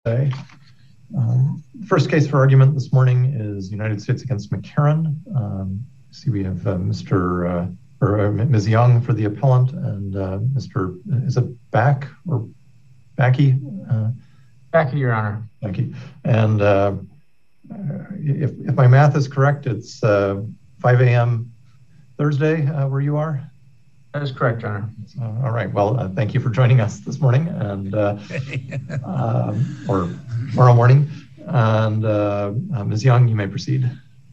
Today. First case for argument this morning is United States against McCarran. See, we have Ms. Young for the appellant and Mr. Is it Back or Backy? Backy, Your Honor. Backy. And if my math is correct, it's 5 a.m. Thursday where you are? That is correct, Your Honor. All right. Well, thank you for joining us this morning and or tomorrow morning. And Ms. Young, you may proceed.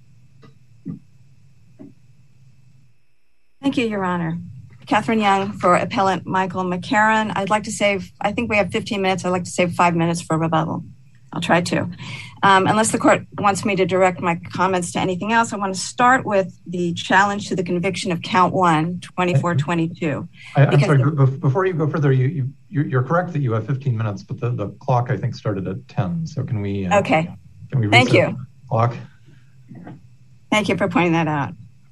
Thank you, Your Honor. Catherine Young for appellant Michael McCarran. I think we have 15 minutes. I'd like to save 5 minutes for rebuttal. I'll try to. Unless the court wants me to direct my comments to anything else, I want to start with the challenge to the conviction of count 1, 2422. I'm sorry, before you go further, you're correct that you have 15 minutes, but the clock, I think, started at 10. So can we okay. Can we Thank you. The clock? Thank you for pointing that out.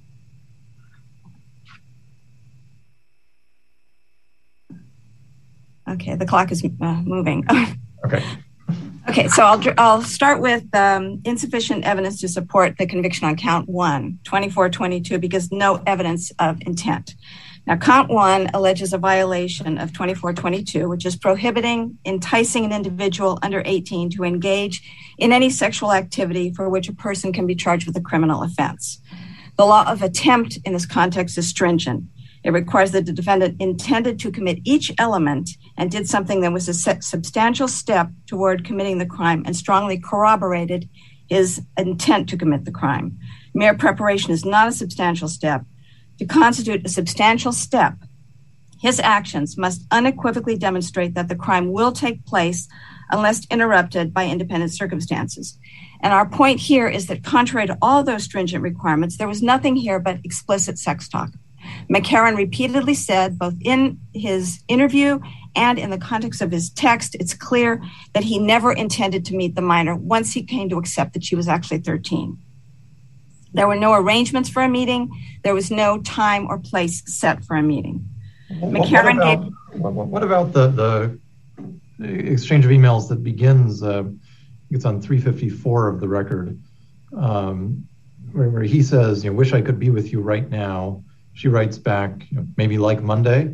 Okay, the clock is moving. Okay, so I'll start with insufficient evidence to support the conviction on count 1, 2422, because no evidence of intent. Now, count 1 alleges a violation of 2422, which is prohibiting enticing an individual under 18 to engage in any sexual activity for which a person can be charged with a criminal offense. The law of attempt in this context is stringent. It requires that the defendant intended to commit each element and did something that was a substantial step toward committing the crime and strongly corroborated his intent to commit the crime. Mere preparation is not a substantial step. To constitute a substantial step, his actions must unequivocally demonstrate that the crime will take place unless interrupted by independent circumstances. And our point here is that contrary to all those stringent requirements, there was nothing here but explicit sex talk. McCarran repeatedly said, both in his interview and in the context of his text, it's clear that he never intended to meet the minor once he came to accept that she was actually 13. There were no arrangements for a meeting. There was no time or place set for a meeting. What about the exchange of emails that begins, it's on 354 of the record, where he says, wish I could be with you right now. She writes back, maybe like Monday.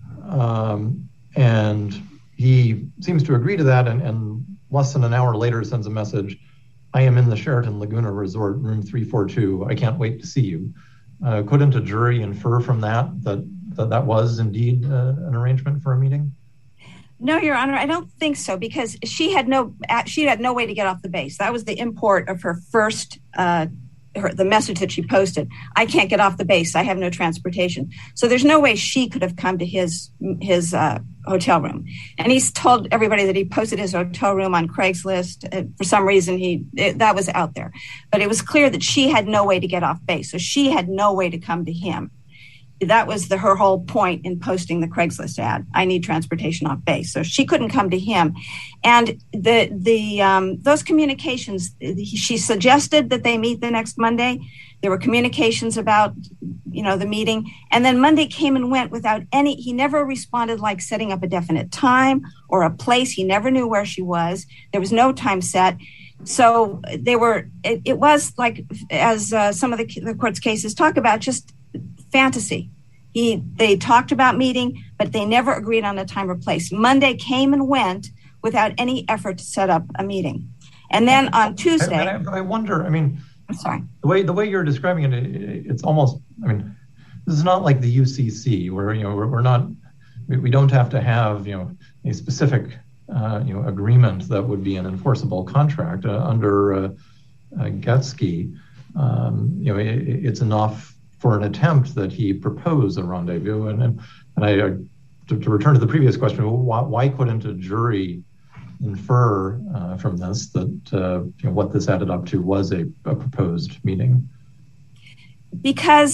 And he seems to agree to that. And less than an hour later sends a message. I am in the Sheraton Laguna Resort, room 342. I can't wait to see you. Couldn't a jury infer from that was indeed an arrangement for a meeting? No, Your Honor, I don't think so, because she had no way to get off the base. That was the import of her first the message that she posted. I can't get off the base. I have no transportation. So there's no way she could have come to his hotel room. And he's told everybody that he posted his hotel room on Craigslist. For some reason, that was out there. But it was clear that she had no way to get off base. So she had no way to come to him. That was her whole point in posting the Craigslist ad. I need transportation off base. So she couldn't come to him. And those communications, she suggested that they meet the next Monday. There were communications about, the meeting. And then Monday came and went without he never responded like setting up a definite time or a place. He never knew where she was. There was no time set. So it was like, as some of the court's cases talk about, just fantasy. They talked about meeting, but they never agreed on a time or place. Monday came and went without any effort to set up a meeting. And then on Tuesday, I wonder, I'm sorry. The way you're describing it, it's almost, this is not like the UCC where, we don't have to have, a specific, agreement that would be an enforceable contract under Getsky. It's enough for an attempt that he proposed a rendezvous. And to return to the previous question, why couldn't a jury infer from this that what this added up to was a proposed meeting? Because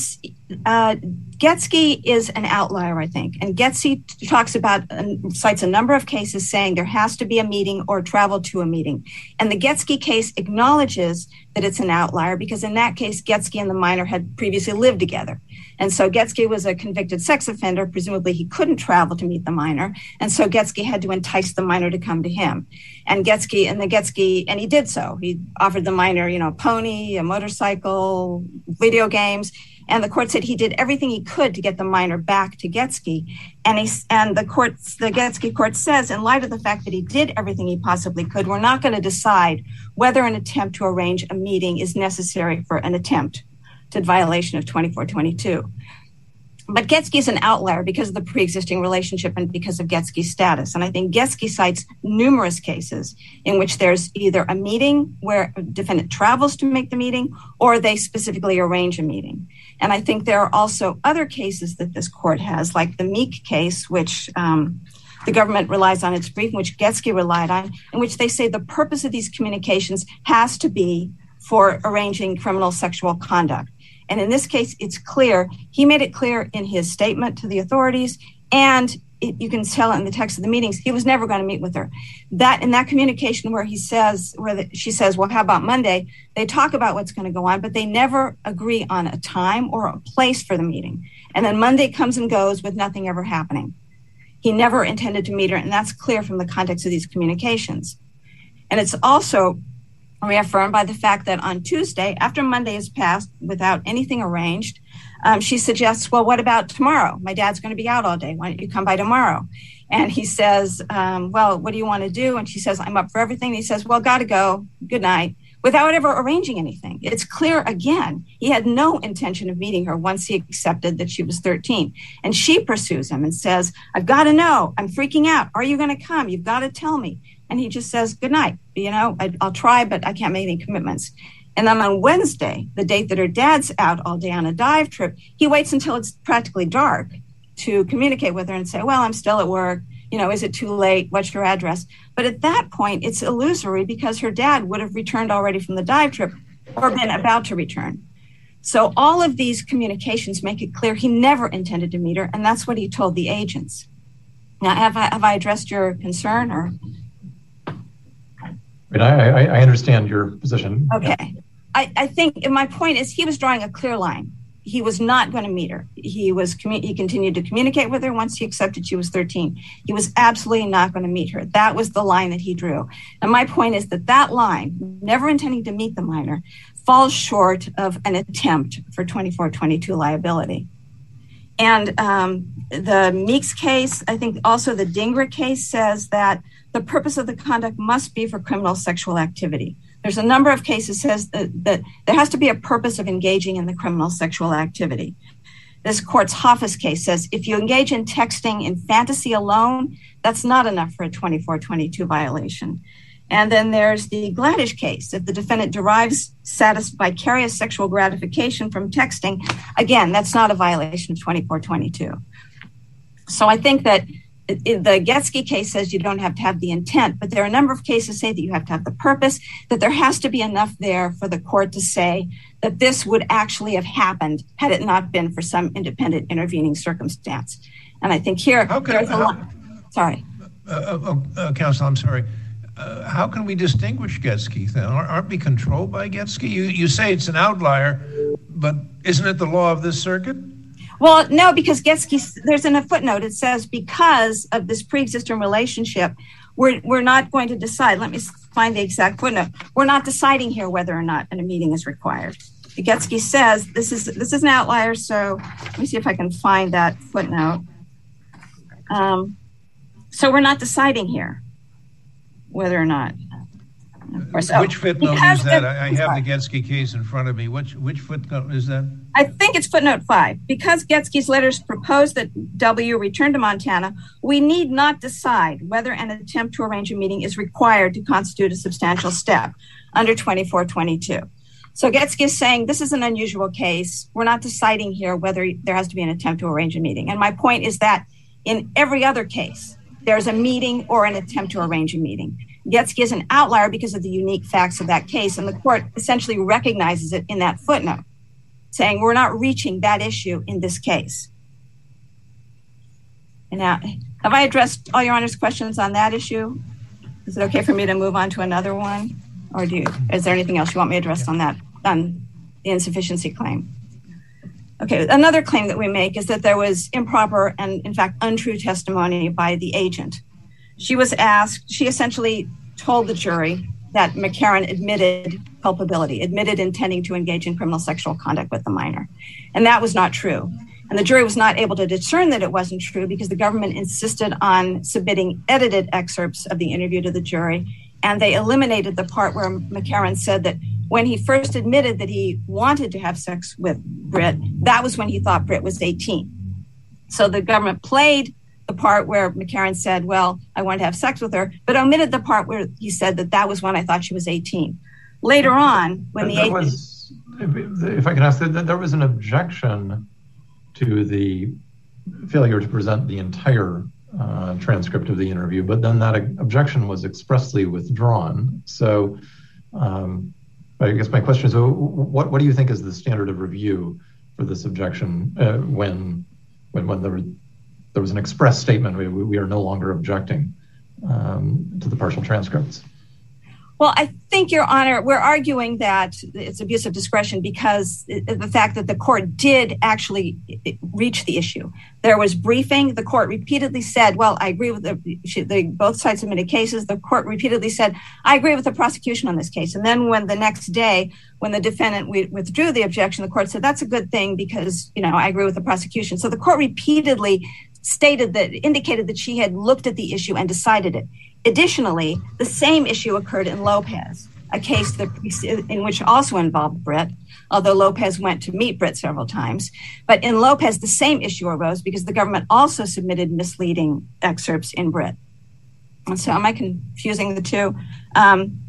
Getsky is an outlier, I think. And Getsky talks about and cites a number of cases saying there has to be a meeting or travel to a meeting. And the Getsky case acknowledges that it's an outlier because in that case, Getsky and the minor had previously lived together. And so Getsky was a convicted sex offender. Presumably he couldn't travel to meet the minor. And so Getsky had to entice the minor to come to him. And he did so. He offered the minor, a pony, a motorcycle, video games. And the court said he did everything he could to get the minor back to Getsky. And the Getsky court says, in light of the fact that he did everything he possibly could, we're not going to decide whether an attempt to arrange a meeting is necessary for an attempt to violation of 2422. But Getsky is an outlier because of the pre-existing relationship and because of Getsky's status. And I think Getsky cites numerous cases in which there's either a meeting where a defendant travels to make the meeting or they specifically arrange a meeting. And I think there are also other cases that this court has, like the Meek case, which the government relies on its brief, which Getsky relied on, in which they say the purpose of these communications has to be for arranging criminal sexual conduct. And in this case, it's clear, he made it clear in his statement to the authorities, and you can tell in the text of the meetings, he was never going to meet with her. That in that communication where she says, well, how about Monday? They talk about what's going to go on, but they never agree on a time or a place for the meeting. And then Monday comes and goes with nothing ever happening. He never intended to meet her, and that's clear from the context of these communications. And it's also reaffirmed by the fact that on Tuesday, after Monday is passed without anything arranged, she suggests, well, what about tomorrow? My dad's going to be out all day. Why don't you come by tomorrow? And he says, well, what do you want to do? And she says, I'm up for everything. And he says, well, got to go. Good night. Without ever arranging anything. It's clear again, he had no intention of meeting her once he accepted that she was 13. And she pursues him and says, I've got to know. I'm freaking out. Are you going to come? You've got to tell me. And he just says, good night. I'll try, but I can't make any commitments. And then on Wednesday, the date that her dad's out all day on a dive trip, he waits until it's practically dark to communicate with her and say, well, I'm still at work. Is it too late? What's your address? But at that point, it's illusory because her dad would have returned already from the dive trip or been about to return. So all of these communications make it clear he never intended to meet her. And that's what he told the agents. Now, have I addressed your concern or? I understand your position. Okay. I think my point is he was drawing a clear line. He was not going to meet her. He continued to communicate with her once he accepted she was 13. He was absolutely not going to meet her. That was the line that he drew. And my point is that line, never intending to meet the minor, falls short of an attempt for 2422 liability. And the Meeks case, I think also the Dingra case says that the purpose of the conduct must be for criminal sexual activity. There's a number of cases says that there has to be a purpose of engaging in the criminal sexual activity. This court's Hoffus case says if you engage in texting in fantasy alone, that's not enough for a 2422 violation. And then there's the Gladish case. If the defendant derives vicarious sexual gratification from texting, again, that's not a violation of 2422. So I think that the Getsky case says you don't have to have the intent, but there are a number of cases say that you have to have the purpose, that there has to be enough there for the court to say that this would actually have happened had it not been for some independent intervening circumstance. And I think here, sorry. Counsel, I'm sorry. How can we distinguish Getsky then? Aren't we controlled by Getsky? You say it's an outlier, but isn't it the law of this circuit? Well, no, because Getsky, there's in a footnote, it says because of this pre-existing relationship, we're not going to decide. Let me find the exact footnote. We're not deciding here whether or not a meeting is required. Getsky says this is an outlier, so let me see if I can find that footnote. So we're not deciding here whether or not. Which footnote is that? I have the Getsky case in front of me. Which footnote is that? I think it's footnote 5. Because Getsky's letters propose that W return to Montana, we need not decide whether an attempt to arrange a meeting is required to constitute a substantial step under 2422. So Getsky is saying this is an unusual case. We're not deciding here whether there has to be an attempt to arrange a meeting. And my point is that in every other case, there's a meeting or an attempt to arrange a meeting. Getsky is an outlier because of the unique facts of that case, and the court essentially recognizes it in that footnote. saying we're not reaching that issue in this case. And now, have I addressed all Your Honor's questions on that issue? Is it okay for me to move on to another one? Or is there anything else you want me to address on that, on the insufficiency claim? Okay, another claim that we make is that there was improper and, in fact, untrue testimony by the agent. She was asked, she essentially told the jury that McCarran admitted culpability, admitted intending to engage in criminal sexual conduct with the minor. And that was not true. And the jury was not able to discern that it wasn't true because the government insisted on submitting edited excerpts of the interview to the jury. And they eliminated the part where McCarran said that when he first admitted that he wanted to have sex with Britt, that was when he thought Britt was 18. So the government played the part where McCarran said, well, I wanted to have sex with her, but omitted the part where he said that was when I thought she was 18. Later on, when the agent... If I can ask, there was an objection to the failure to present the entire transcript of the interview, but then that objection was expressly withdrawn. So I guess my question is, what do you think is the standard of review for this objection when there was an express statement, we are no longer objecting to the partial transcripts? Well, I think, Your Honor, we're arguing that it's abuse of discretion because the fact that the court did actually reach the issue. There was briefing. The court repeatedly said, well, I agree with both sides submitted cases. The court repeatedly said, I agree with the prosecution on this case. And then when the next day, when the defendant withdrew the objection, the court said, that's a good thing because, I agree with the prosecution. So the court repeatedly indicated that she had looked at the issue and decided it. Additionally, the same issue occurred in Lopez, a case in which also involved Britt, although Lopez went to meet Britt several times. But in Lopez, the same issue arose because the government also submitted misleading excerpts in Britt. And so am I confusing the two? I'm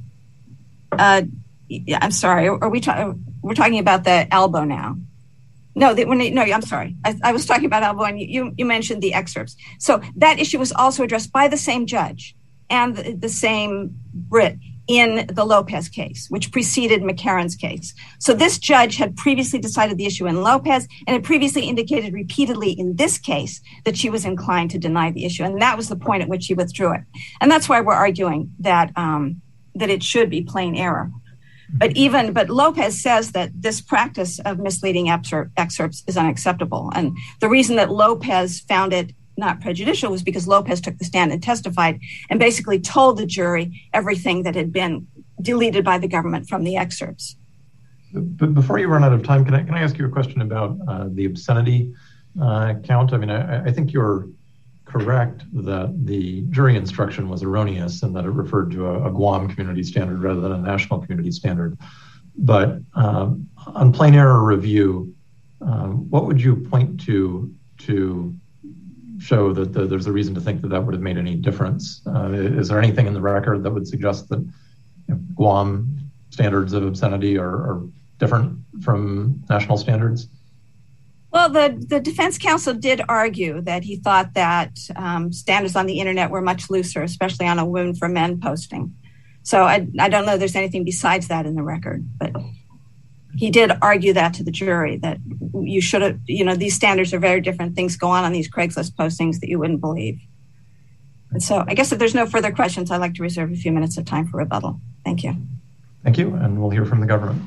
sorry. We're talking about the Albo now. No, I'm sorry. I was talking about Albo and you mentioned the excerpts. So that issue was also addressed by the same judge and the same Britt in the Lopez case, which preceded McCarran's case. So this judge had previously decided the issue in Lopez and had previously indicated repeatedly in this case that she was inclined to deny the issue. And that was the point at which she withdrew it. And that's why we're arguing that it should be plain error. But Lopez says that this practice of misleading excerpts is unacceptable. And the reason that Lopez found it not prejudicial was because Lopez took the stand and testified and basically told the jury everything that had been deleted by the government from the excerpts. But before you run out of time, can I ask you a question about the obscenity count? I mean, I think you're correct that the jury instruction was erroneous and that it referred to a Guam community standard rather than a national community standard. But on plain error review, what would you point to show that there's a reason to think that would have made any difference? Is there anything in the record that would suggest that Guam standards of obscenity are different from national standards? Well, the defense counsel did argue that he thought that standards on the internet were much looser, especially on a women for men posting. So I don't know if there's anything besides that in the record, but he did argue that to the jury that you should have, these standards are very different. Things go on these Craigslist postings that you wouldn't believe. And so I guess if there's no further questions, I'd like to reserve a few minutes of time for rebuttal. Thank you. Thank you. And we'll hear from the government.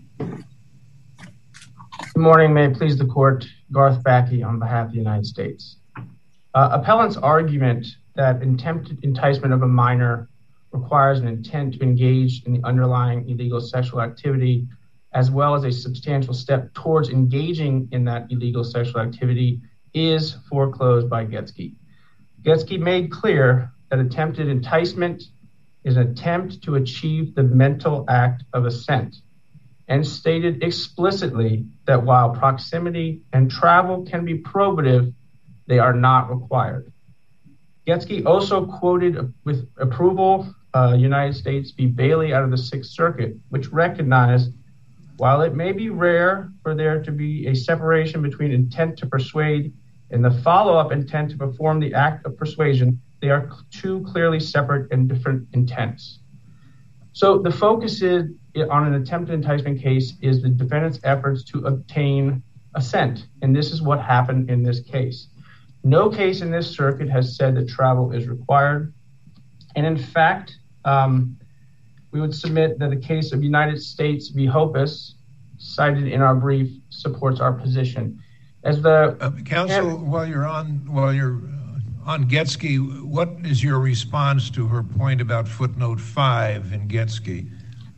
Good morning. May it please the court. Garth Backey on behalf of the United States. Appellant's argument that attempted enticement of a minor requires an intent to engage in the underlying illegal sexual activity, as well as a substantial step towards engaging in that illegal sexual activity, is foreclosed by Getsky. Getsky made clear that attempted enticement is an attempt to achieve the mental act of assent, and stated explicitly that while proximity and travel can be probative, they are not required. Getsky also quoted with approval United States v. Bailey out of the Sixth Circuit, which recognized while it may be rare for there to be a separation between intent to persuade and the follow-up intent to perform the act of persuasion, they are two clearly separate and different intents. So the focus is on an attempted enticement case is the defendant's efforts to obtain assent. And this is what happened in this case. No case in this circuit has said that travel is required. And in fact, we would submit that the case of United States v. Hopus, cited in our brief, supports our position. As the counsel, while you're on Getsky, what is your response to her point about footnote 5 in Getsky?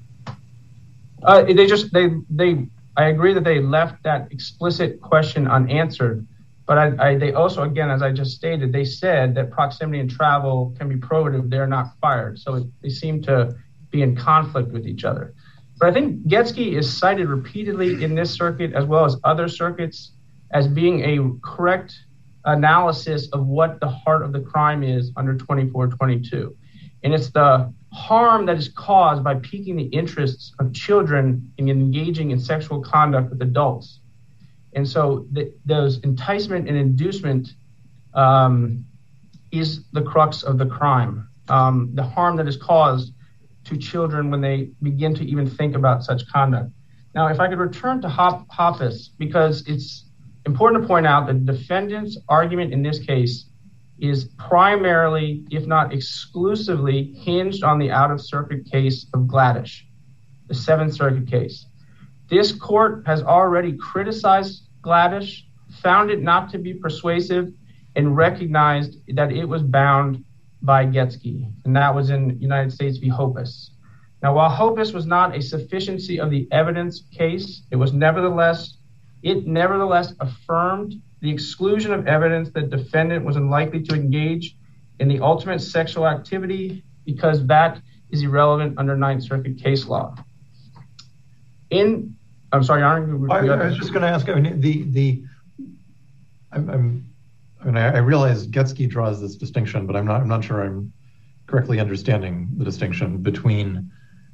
I agree that they left that explicit question unanswered, but they also, again, as I just stated, they said that proximity and travel can be probative. They're not fired. So they seem to be in conflict with each other. But I think Getsky is cited repeatedly in this circuit, as well as other circuits, as being a correct analysis of what the heart of the crime is under 2422. And it's the harm that is caused by piquing the interests of children in engaging in sexual conduct with adults. And so those enticement and inducement is the crux of the crime. The harm that is caused to children when they begin to even think about such conduct. Now, if I could return to Hopus, because it's important to point out that the defendant's argument in this case is primarily, if not exclusively, hinged on the out-of-circuit case of Gladish, the Seventh Circuit case. This court has already criticized Gladish, found it not to be persuasive, and recognized that it was bound by Getsky, and that was in United States v. Hopus. Now, while Hopus was not a sufficiency of the evidence case, it nevertheless affirmed the exclusion of evidence that defendant was unlikely to engage in the ultimate sexual activity, because that is irrelevant under Ninth Circuit case law. I'm sorry, Aaron. I was just going to ask. I realize Getsky draws this distinction, but I'm not sure I'm correctly understanding the distinction between,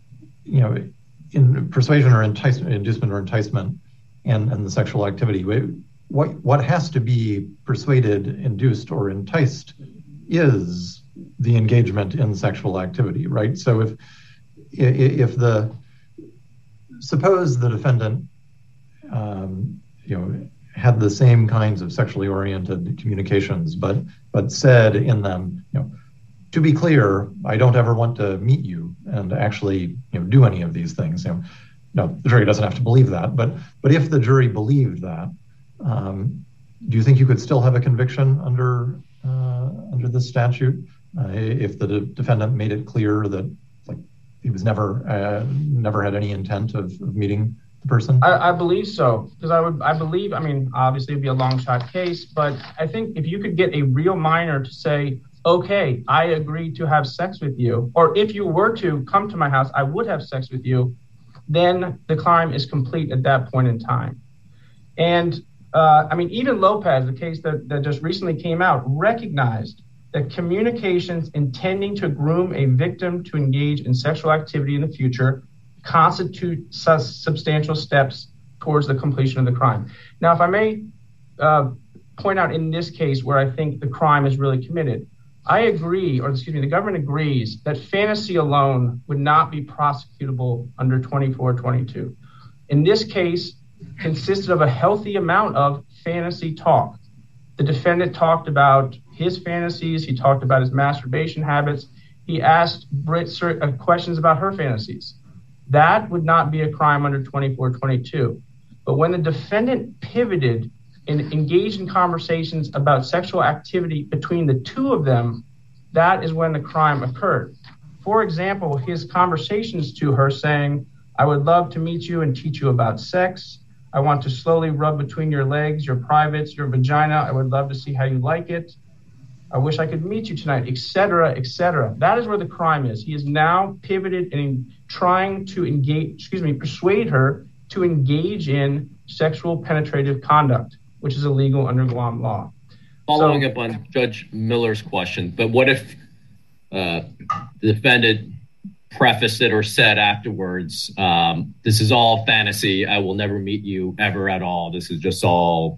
in persuasion or inducement or enticement and the sexual activity. What has to be persuaded, induced, or enticed is the engagement in sexual activity, right? So suppose the defendant, had the same kinds of sexually oriented communications, but said in them, to be clear, I don't ever want to meet you and actually do any of these things. No, the jury doesn't have to believe that, but if the jury believed that, do you think you could still have a conviction under this statute if the defendant made it clear that he was never had any intent of meeting the person? I believe so, because obviously it'd be a long shot case, but I think if you could get a real minor to say, okay, I agree to have sex with you, or if you were to come to my house, I would have sex with you, then the crime is complete at that point in time. And even Lopez, the case that just recently came out, recognized that communications intending to groom a victim to engage in sexual activity in the future constitute substantial steps towards the completion of the crime. Now, if I may point out in this case where I think the crime is really committed, the government agrees that fantasy alone would not be prosecutable under 2422. In this case, consisted of a healthy amount of fantasy talk. The defendant talked about his fantasies. He talked about his masturbation habits. He asked Britt questions about her fantasies. That would not be a crime under 2422. But when the defendant pivoted and engaged in conversations about sexual activity between the two of them, that is when the crime occurred. For example, his conversations to her saying, I would love to meet you and teach you about sex. I want to slowly rub between your legs, your privates, your vagina. I would love to see how you like it. I wish I could meet you tonight, etc., etc. That is where the crime is. He is now pivoted and trying to persuade her to engage in sexual penetrative conduct, which is illegal under Guam law. Following up on Judge Miller's question, but what if the defendant prefaced it or said afterwards, this is all fantasy. I will never meet you ever at all. This is just all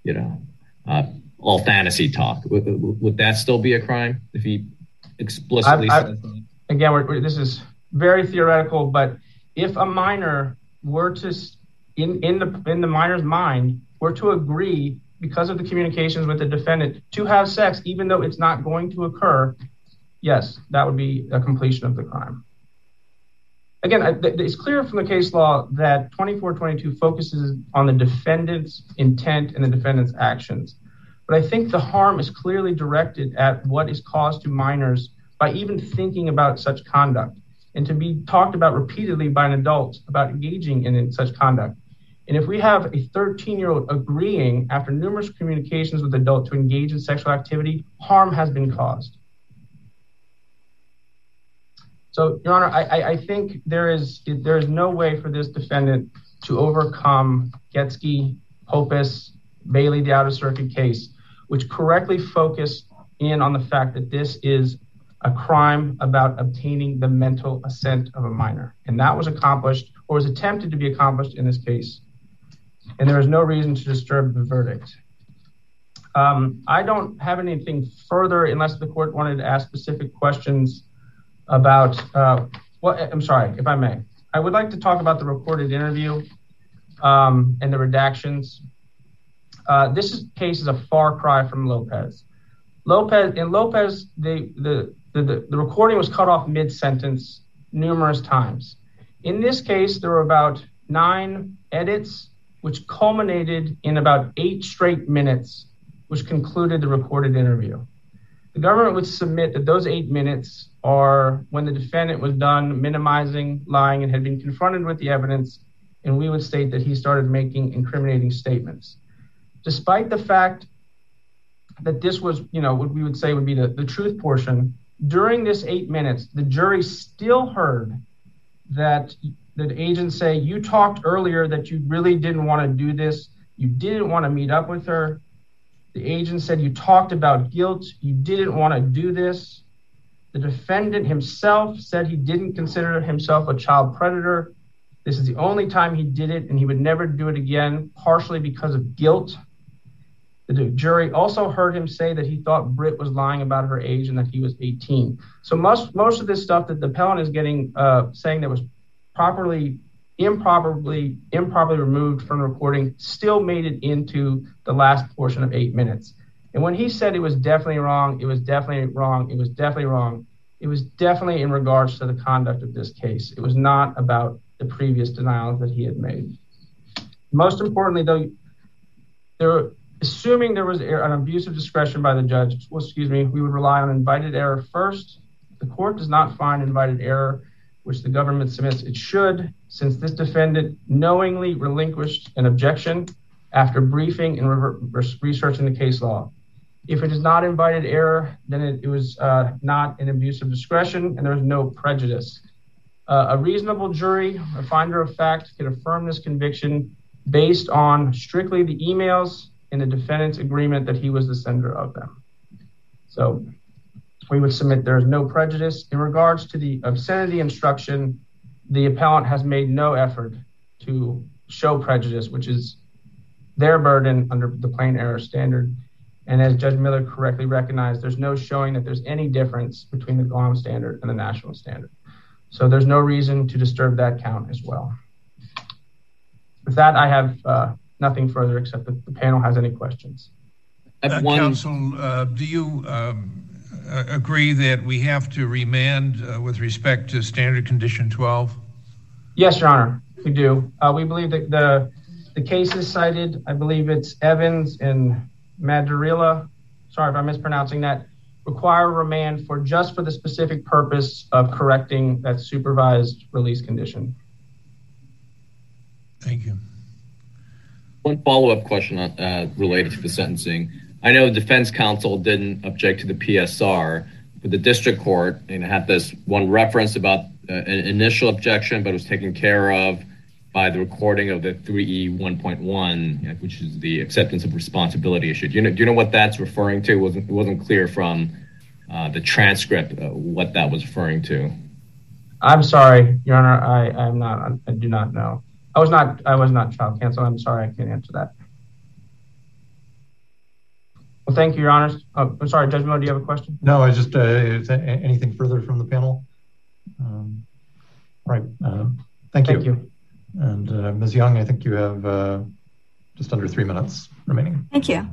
fantasy talk. Would that still be a crime if he explicitly said that? Again, this is very theoretical, but if a minor were to, in the minor's mind, were to agree because of the communications with the defendant to have sex, even though it's not going to occur, yes, that would be a completion of the crime. Again, it's clear from the case law that 2422 focuses on the defendant's intent and the defendant's actions. But I think the harm is clearly directed at what is caused to minors by even thinking about such conduct, and to be talked about repeatedly by an adult about engaging in such conduct. And if we have a 13-year-old agreeing after numerous communications with the adult to engage in sexual activity, harm has been caused. So, Your Honor, I think there is no way for this defendant to overcome Getsky, Hopus, Bailey, the out-of-circuit case, which correctly focused in on the fact that this is a crime about obtaining the mental assent of a minor. And that was accomplished, or was attempted to be accomplished in this case. And there is no reason to disturb the verdict. I don't have anything further unless the court wanted to ask specific questions about, I'm sorry, if I may. I would like to talk about the recorded interview and the redactions. This case is a far cry from Lopez. In Lopez, the recording was cut off mid-sentence numerous times. In this case, there were about 9 edits, which culminated in about 8 straight minutes, which concluded the recorded interview. The government would submit that those 8 minutes are when the defendant was done minimizing, lying, and had been confronted with the evidence, and we would state that he started making incriminating statements. Despite the fact that this was, what we would say would be the truth portion, during this 8 minutes, the jury still heard that the agent say, you talked earlier that you really didn't want to do this. You didn't want to meet up with her. The agent said you talked about guilt. You didn't want to do this. The defendant himself said he didn't consider himself a child predator. This is the only time he did it, and he would never do it again, partially because of guilt. The jury also heard him say that he thought Britt was lying about her age and that he was 18. So most of this stuff that the appellant is getting, saying that was improperly removed from the recording, still made it into the last portion of 8 minutes. And when he said it was definitely wrong, it was definitely wrong, it was definitely wrong, it was definitely in regards to the conduct of this case. It was not about the previous denials that he had made. Most importantly, though, assuming there was an abuse of discretion by the judge, we would rely on invited error first. The court does not find invited error, which the government submits it should, since this defendant knowingly relinquished an objection after briefing and researching the case law. If it is not invited error, then it was not an abuse of discretion and there was no prejudice. A reasonable jury, a finder of fact, can affirm this conviction based on strictly the emails and the defendant's agreement that he was the sender of them. So we would submit there is no prejudice. In regards to the obscenity instruction, the appellant has made no effort to show prejudice, which is their burden under the plain error standard. And as Judge Miller correctly recognized, there's no showing that there's any difference between the Guam standard and the national standard. So there's no reason to disturb that count as well. With that, I have nothing further except that the panel has any questions. Counsel, do you agree that we have to remand with respect to standard condition 12? Yes, Your Honor, we do. We believe that the cases cited, I believe it's Evans and Madarila, sorry if I'm mispronouncing that, require remand for the specific purpose of correcting that supervised release condition. Thank you. One follow-up question related to the sentencing. I know the defense counsel didn't object to the PSR, but the district court had this one reference about an initial objection, but it was taken care of by the recording of the 3E 1.1, which is the acceptance of responsibility issue. Do you know what that's referring to? It wasn't clear from the transcript what that was referring to. I'm sorry, Your Honor, I do not know. I was not trial counsel. I'm sorry, I can't answer that. Well, thank you, Your Honor. I'm sorry, Judge Miller, do you have a question? No, I just, anything further from the panel? All right. Thank you. And Ms. Young, I think you have just under 3 minutes remaining. Thank you.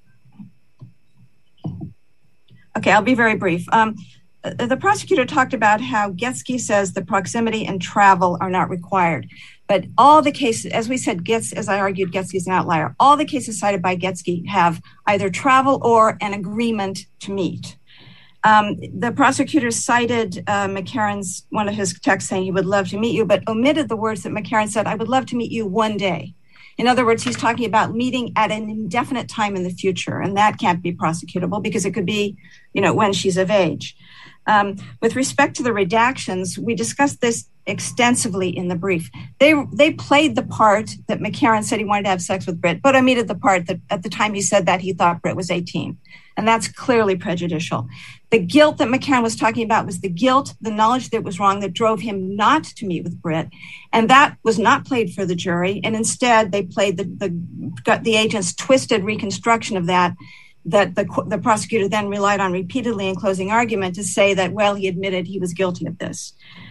Okay, I'll be very brief. The prosecutor talked about how Getsky says the proximity and travel are not required. But all the cases, as we said, as I argued, Getsky is an outlier. All the cases cited by Getsky have either travel or an agreement to meet. The prosecutor cited McCarran's, one of his texts saying he would love to meet you, but omitted the words that McCarran said, I would love to meet you one day. In other words, he's talking about meeting at an indefinite time in the future, and that can't be prosecutable because it could be, when she's of age. With respect to the redactions, we discussed this extensively in the brief. They played the part that McCarran said he wanted to have sex with Britt, but omitted the part that at the time he said that he thought Britt was 18. And that's clearly prejudicial. The guilt that McCarran was talking about was the guilt, the knowledge that it was wrong that drove him not to meet with Britt. And that was not played for the jury. And instead they played the agent's twisted reconstruction of that the prosecutor then relied on repeatedly in closing argument to say that, well, he admitted he was guilty of this.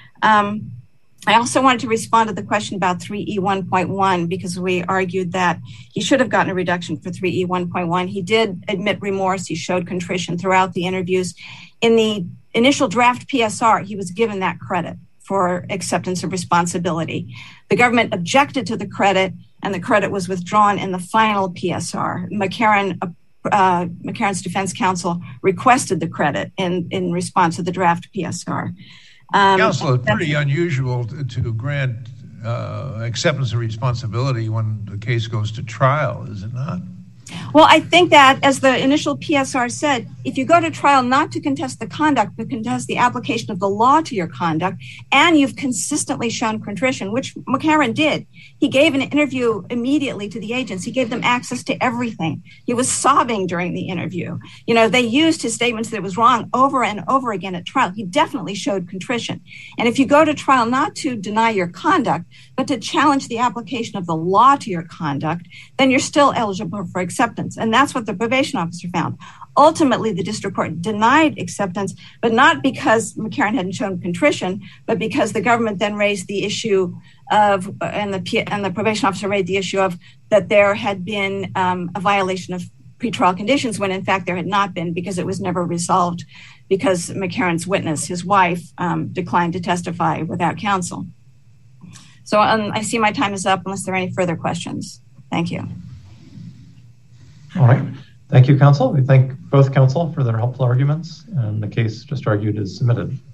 I also wanted to respond to the question about 3E1.1 because we argued that he should have gotten a reduction for 3E1.1. He did admit remorse. He showed contrition throughout the interviews. In the initial draft PSR, he was given that credit for acceptance of responsibility. The government objected to the credit, and the credit was withdrawn in the final PSR. McCarran's defense counsel requested the credit in response to the draft PSR. Counsel, it's pretty unusual to grant acceptance of responsibility when the case goes to trial, is it not? Well, I think that, as the initial PSR said, if you go to trial not to contest the conduct, but contest the application of the law to your conduct, and you've consistently shown contrition, which McCarran did. He gave an interview immediately to the agents. He gave them access to everything. He was sobbing during the interview. They used his statements that it was wrong over and over again at trial. He definitely showed contrition. And if you go to trial not to deny your conduct, but to challenge the application of the law to your conduct, then you're still eligible for acceptance. And that's what the probation officer found. Ultimately, the district court denied acceptance, but not because McCarran hadn't shown contrition, but because the government then raised the issue of, and the probation officer raised the issue of that there had been a violation of pretrial conditions when in fact there had not been, because it was never resolved because McCarran's witness, his wife, declined to testify without counsel. So I see my time is up unless there are any further questions. Thank you. All right. Thank you, counsel. We thank both counsel for their helpful arguments, and the case just argued is submitted.